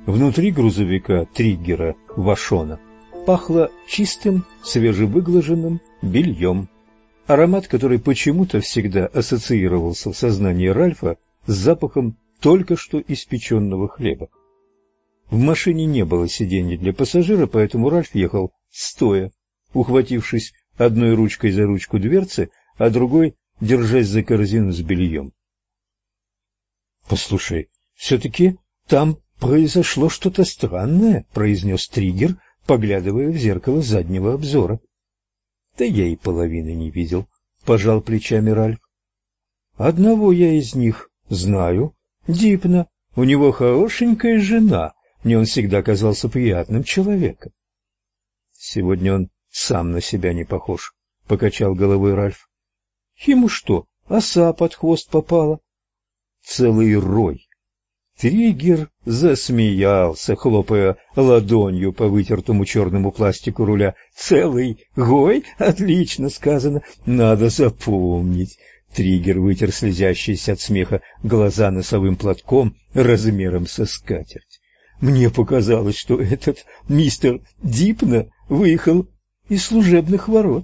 Внутри грузовика Триггера Вашона пахло чистым, свежевыглаженным бельем. Аромат, который почему-то всегда ассоциировался в сознании Ральфа с запахом только что испеченного хлеба. В машине не было сидений для пассажира, поэтому Ральф ехал стоя, ухватившись одной ручкой за ручку дверцы, а другой держась за корзину с бельем. — Послушай, все-таки там произошло что-то странное, — произнес Триггер, поглядывая в зеркало заднего обзора. — Да я и половины не видел, — пожал плечами Ральф. — Одного я из них знаю, Дипна, у него хорошенькая жена, мне он всегда казался приятным человеком. — Сегодня он сам на себя не похож, — покачал головой Ральф. — Ему что, оса под хвост попала? — Целый рой. Триггер засмеялся, хлопая ладонью по вытертому черному пластику руля. «Целый гой? Отлично сказано. Надо запомнить». Триггер вытер слезящиеся от смеха глаза носовым платком размером со скатерть. «Мне показалось, что этот мистер Дипна выехал из служебных ворот».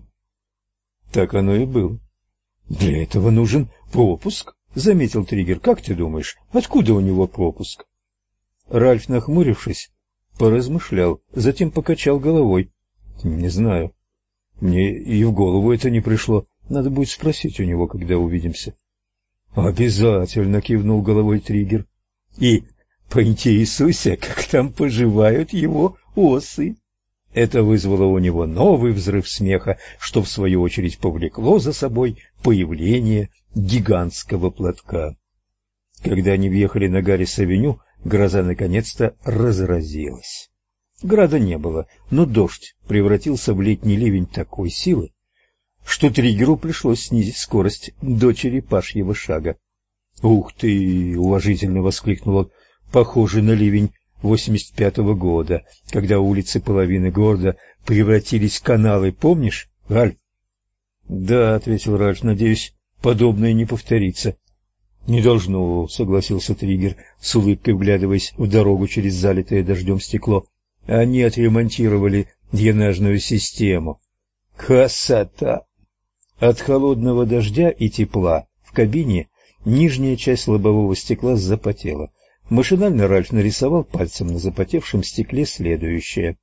Так оно и было. «Для этого нужен пропуск», — заметил Триггер. — Как ты думаешь, откуда у него пропуск? Ральф, нахмурившись, поразмышлял, затем покачал головой. — Не знаю. Мне и в голову это не пришло. Надо будет спросить у него, когда увидимся. — Обязательно, — кивнул головой Триггер. — И поинтересуйся, как там поживают его осы. Это вызвало у него новый взрыв смеха, что в свою очередь повлекло за собой появление гигантского платка. Когда они въехали на Гаррис-авеню, гроза наконец-то разразилась. Града не было, но дождь превратился в летний ливень такой силы, что Триггеру пришлось снизить скорость до черепашьего шага. «Ух ты!» — уважительно воскликнул он. «Похоже на ливень 85-го года, когда улицы половины города превратились в каналы. Помнишь, Ральф?» «Да», — ответил Ральф, — «надеюсь, подобное не повторится». «Не должно», — согласился Триггер, с улыбкой вглядываясь в дорогу через залитое дождем стекло. «Они отремонтировали дренажную систему». «Красота!» От холодного дождя и тепла в кабине нижняя часть лобового стекла запотела. Машинально Ральф нарисовал пальцем на запотевшем стекле следующее.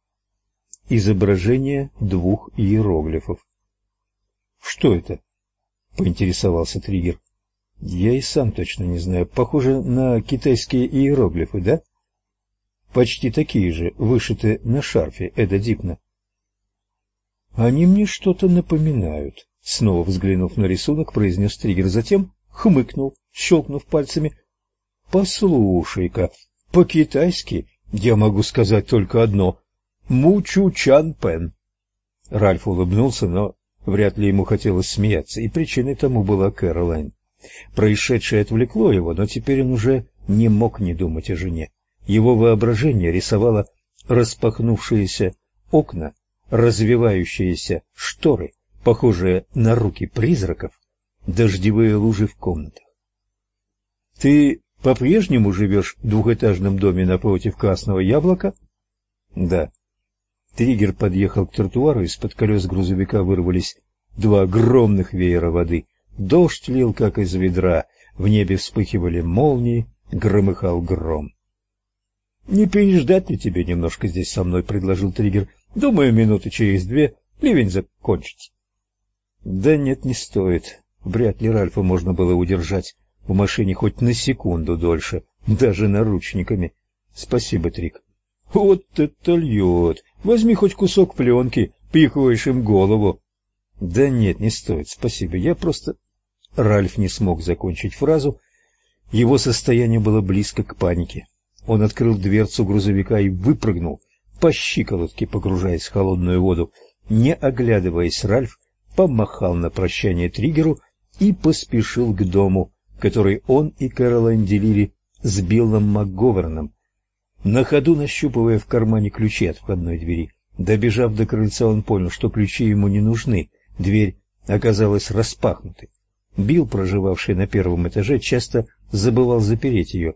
Изображение двух иероглифов. «Что это?» — поинтересовался Триггер. «Я и сам точно не знаю. Похоже на китайские иероглифы, да?» «Почти такие же, вышиты на шарфе Эда Дипна». «Они мне что-то напоминают», — снова взглянув на рисунок, произнес Триггер, затем хмыкнул, щелкнув пальцами. «Послушай-ка, по-китайски я могу сказать только одно — Му-чу-чан-пен». Ральф улыбнулся, но вряд ли ему хотелось смеяться, и причиной тому была Кэролайн. Происшедшее отвлекло его, но теперь он уже не мог не думать о жене. Его воображение рисовало распахнувшиеся окна, развивающиеся шторы, похожие на руки призраков, дождевые лужи в комнатах. — Ты по-прежнему живешь в двухэтажном доме напротив Красного Яблока? — Да. Триггер подъехал к тротуару, из-под колес грузовика вырвались два огромных веера воды. Дождь лил, как из ведра, в небе вспыхивали молнии, громыхал гром. — Не переждать ли тебе немножко здесь со мной? — предложил Триггер. — Думаю, минуты через 2 ливень закончится. — Да нет, не стоит. Вряд ли Ральфа можно было удержать в машине хоть на секунду дольше, даже наручниками. Спасибо, Трик. — Вот это льет! Возьми хоть кусок пленки, прикроешь им голову. — Да нет, не стоит, спасибо, я просто... Ральф не смог закончить фразу. Его состояние было близко к панике. Он открыл дверцу грузовика и выпрыгнул, по щиколотке погружаясь в холодную воду. Не оглядываясь, Ральф помахал на прощание Триггеру и поспешил к дому, который он и Кэролайн делили с Биллом МакГоверном, на ходу нащупывая в кармане ключи от входной двери. Добежав до крыльца, он понял, что ключи ему не нужны, дверь оказалась распахнутой. Билл, проживавший на первом этаже, часто забывал запереть ее.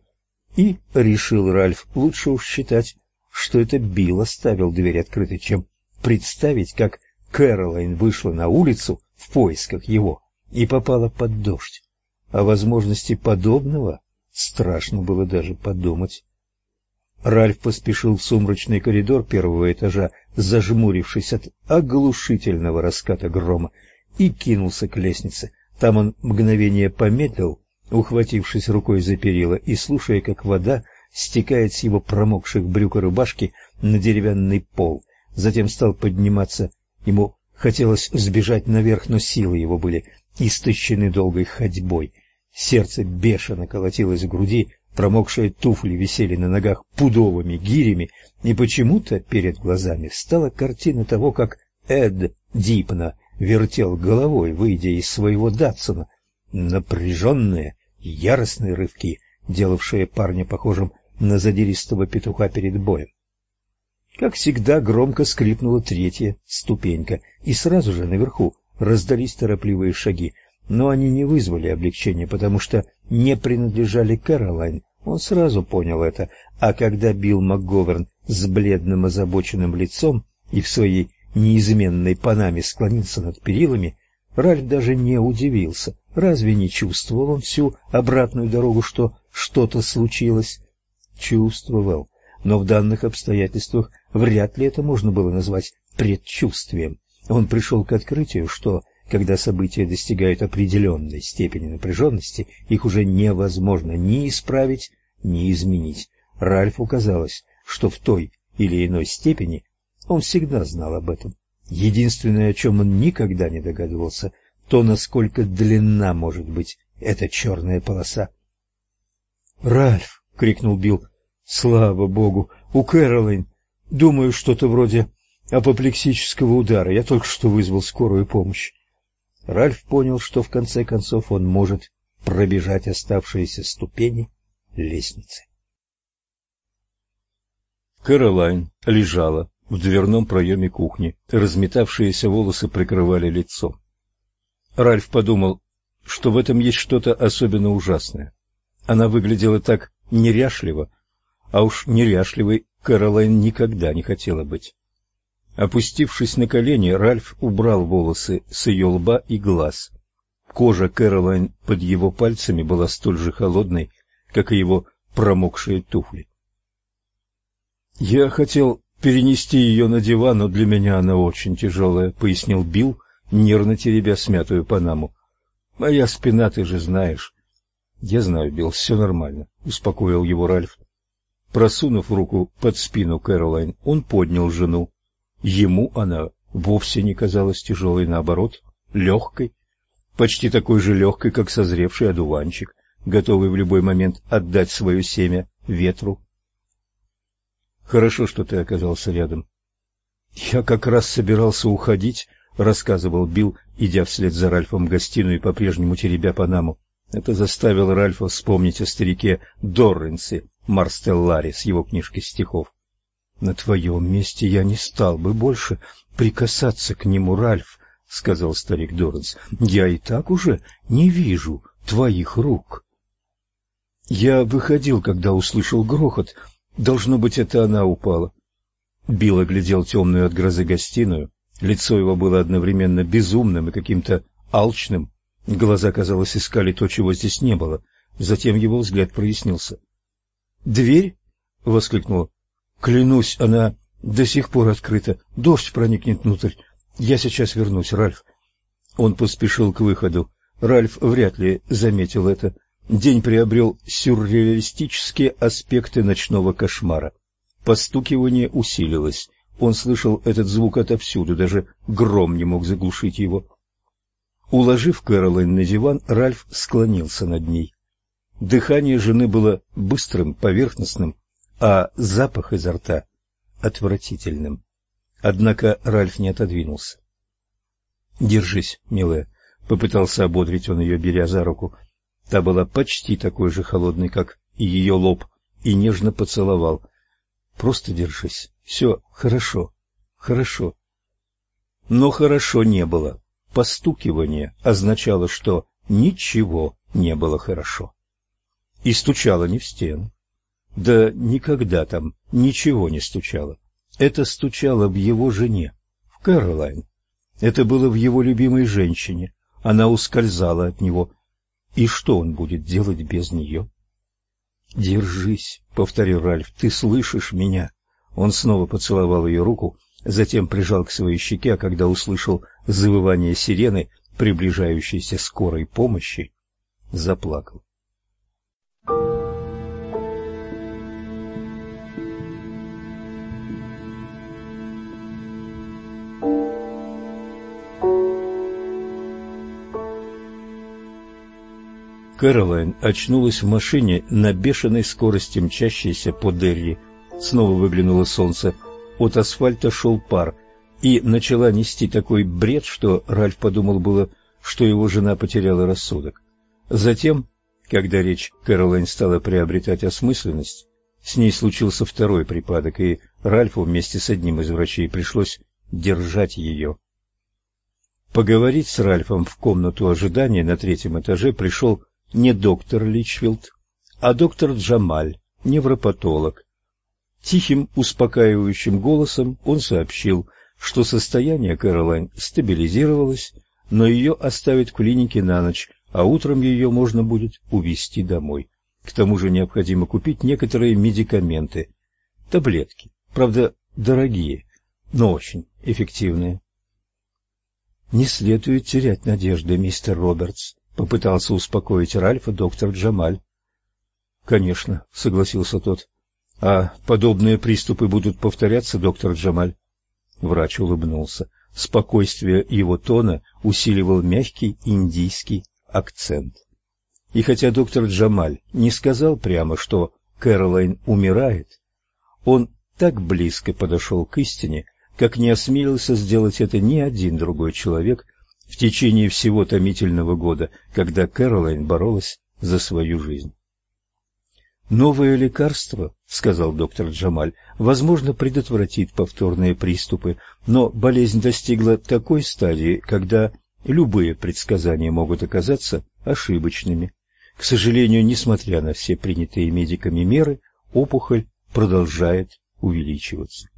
И, решил Ральф, лучше уж считать, что это Билл оставил дверь открытой, чем представить, как Кэролайн вышла на улицу в поисках его и попала под дождь. О возможности подобного страшно было даже подумать. Ральф поспешил в сумрачный коридор первого этажа, зажмурившись от оглушительного раската грома, и кинулся к лестнице. Там он мгновение помедлил, ухватившись рукой за перила и слушая, как вода стекает с его промокших брюк и рубашки на деревянный пол. Затем стал подниматься. Ему хотелось взбежать наверх, но силы его были истощены долгой ходьбой. Сердце бешено колотилось в груди, промокшие туфли висели на ногах пудовыми гирями, и почему-то перед глазами встала картина того, как Эд Дипна вертел головой, выйдя из своего Датсона. Напряженные, яростные рывки, делавшие парня похожим на задиристого петуха перед боем. Как всегда, громко скрипнула третья ступенька, и сразу же наверху раздались торопливые шаги, но они не вызвали облегчения, потому что не принадлежали Кэролайн. Он сразу понял это, а когда Билл МакГоверн с бледным озабоченным лицом и в своей неизменной панаме склонился над перилами, Ральф даже не удивился. Разве не чувствовал он всю обратную дорогу, что что-то случилось? Чувствовал, но в данных обстоятельствах вряд ли это можно было назвать предчувствием. Он пришел к открытию, что, когда события достигают определенной степени напряженности, их уже невозможно ни исправить, ни изменить. Ральфу казалось, что в той или иной степени он всегда знал об этом. Единственное, о чем он никогда не догадывался, то, насколько длинна может быть эта черная полоса. «Ральф!» — крикнул Билл. «Слава Богу! У Кэролайн, думаю, что-то вроде апоплексического удара. Я только что вызвал скорую помощь». Ральф понял, что в конце концов он может пробежать оставшиеся ступени лестницы. Кэролайн лежала в дверном проеме кухни. Разметавшиеся волосы прикрывали лицо. Ральф подумал, что в этом есть что-то особенно ужасное. Она выглядела так неряшливо, а уж неряшливой Кэролайн никогда не хотела быть. Опустившись на колени, Ральф убрал волосы с ее лба и глаз. Кожа Кэролайн под его пальцами была столь же холодной, как и его промокшие туфли. «Я хотел перенести ее на диван, но для меня она очень тяжелая», — пояснил Билл, нервно теребя смятую панаму. «Моя спина, ты же знаешь». «Я знаю, Билл, все нормально», — успокоил его Ральф. Просунув руку под спину Кэролайн, он поднял жену. Ему она вовсе не казалась тяжелой, наоборот, легкой, почти такой же легкой, как созревший одуванчик, готовый в любой момент отдать свое семя ветру. «Хорошо, что ты оказался рядом». «Я как раз собирался уходить», — рассказывал Билл, идя вслед за Ральфом в гостиную и по-прежнему теребя панаму. Это заставило Ральфа вспомнить о старике Дорренсе Марстелларе с его книжкой стихов. «На твоем месте я не стал бы больше прикасаться к нему, Ральф», — сказал старик Дорренс. «Я и так уже не вижу твоих рук». «Я выходил, когда услышал грохот. Должно быть, это она упала». Билл оглядел темную от грозы гостиную. Лицо его было одновременно безумным и каким-то алчным. Глаза, казалось, искали то, чего здесь не было. Затем его взгляд прояснился. «Дверь?» — воскликнула. «Клянусь, она до сих пор открыта. Дождь проникнет внутрь. Я сейчас вернусь, Ральф». Он поспешил к выходу. Ральф вряд ли заметил это. День приобрел сюрреалистические аспекты ночного кошмара. Постукивание усилилось. Он слышал этот звук отовсюду, даже гром не мог заглушить его. Уложив Кэролайн на диван, Ральф склонился над ней. Дыхание жены было быстрым, поверхностным, а запах изо рта отвратительным. Однако Ральф не отодвинулся. «Держись, милая», — попытался ободрить он ее, беря за руку. Та была почти такой же холодной, как и ее лоб, и нежно поцеловал. «Просто держись. Все хорошо, хорошо». Но хорошо не было. Постукивание означало, что ничего не было хорошо. И стучало не в стену. Да никогда там ничего не стучало. Это стучало в его жене, в Кэролайн. Это было в его любимой женщине. Она ускользала от него. И что он будет делать без нее? «Держись», — повторил Ральф, — «ты слышишь меня?» Он снова поцеловал ее руку, затем прижал к своей щеке, а когда услышал завывание сирены, приближающейся скорой помощи, заплакал. Кэролайн очнулась в машине на бешеной скорости, мчащейся по Дерри. Снова выглянуло солнце, от асфальта шел пар, и начала нести такой бред, что Ральф подумал было, что его жена потеряла рассудок. Затем, когда речь Кэролайн стала приобретать осмысленность, с ней случился второй припадок, и Ральфу вместе с одним из врачей пришлось держать ее. Поговорить с Ральфом в комнату ожидания на 3-м этаже пришел не доктор Личфилд, а доктор Джамаль, невропатолог. Тихим, успокаивающим голосом он сообщил, что состояние Кэролайн стабилизировалось, но ее оставят в клинике на ночь, а утром ее можно будет увезти домой. К тому же необходимо купить некоторые медикаменты, таблетки, правда, дорогие, но очень эффективные. «Не следует терять надежды, мистер Робертс», — попытался успокоить Ральфа доктор Джамаль. «Конечно», — согласился тот. «А подобные приступы будут повторяться, доктор Джамаль?» Врач улыбнулся. Спокойствие его тона усиливал мягкий индийский акцент. И хотя доктор Джамаль не сказал прямо, что Кэролайн умирает, он так близко подошел к истине, как не осмелился сделать это ни один другой человек в течение всего томительного года, когда Кэролайн боролась за свою жизнь. «Новое лекарство, — сказал доктор Джамаль, — возможно, предотвратит повторные приступы, но болезнь достигла такой стадии, когда любые предсказания могут оказаться ошибочными. К сожалению, несмотря на все принятые медиками меры, опухоль продолжает увеличиваться.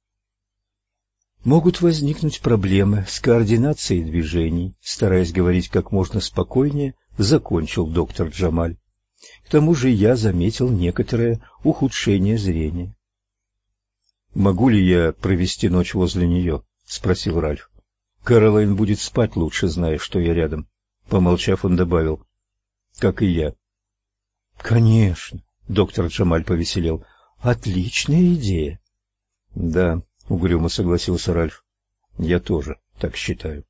Могут возникнуть проблемы с координацией движений, стараясь говорить как можно спокойнее, закончил доктор Джамаль. К тому же я заметил некоторое ухудшение зрения. «Могу ли я провести ночь возле нее?» — спросил Ральф. «Кэролайн будет спать лучше, зная, что я рядом». Помолчав, он добавил: «Как и я». «Конечно», — доктор Джамаль повеселел. «Отличная идея». «Да», — угрюмо согласился Ральф. «Я тоже так считаю».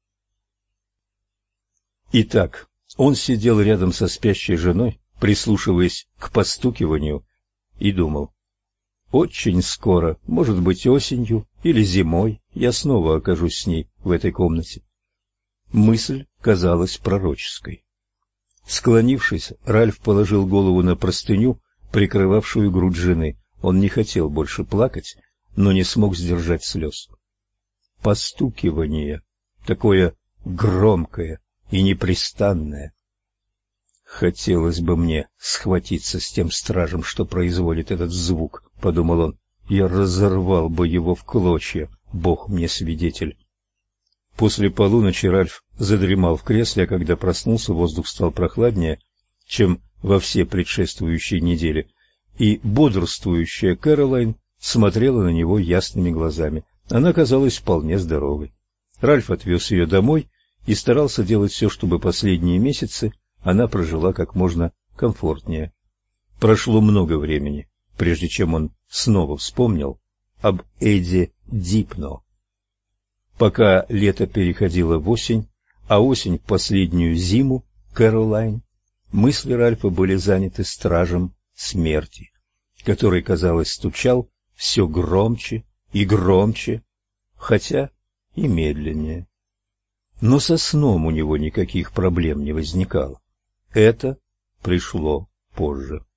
Итак, он сидел рядом со спящей женой, прислушиваясь к постукиванию, и думал: очень скоро, может быть, осенью или зимой, я снова окажусь с ней в этой комнате. Мысль казалась пророческой. Склонившись, Ральф положил голову на простыню, прикрывавшую грудь жены. Он не хотел больше плакать, но не смог сдержать слез. Постукивание, такое громкое и непрестанное. «Хотелось бы мне схватиться с тем стражем, что производит этот звук», — подумал он. «Я разорвал бы его в клочья, Бог мне свидетель». После полуночи Ральф задремал в кресле, а когда проснулся, воздух стал прохладнее, чем во все предшествующие недели, и бодрствующая Кэролайн смотрела на него ясными глазами. Она казалась вполне здоровой. Ральф отвез ее домой и старался делать все, чтобы последние месяцы она прожила как можно комфортнее. Прошло много времени, прежде чем он снова вспомнил об Эдди Дипно. Пока лето переходило в осень, а осень в последнюю зиму Кэролайн, мысли Ральфа были заняты стражем смерти, который, казалось, стучал все громче и громче, хотя и медленнее. Но со сном у него никаких проблем не возникало. Это пришло позже.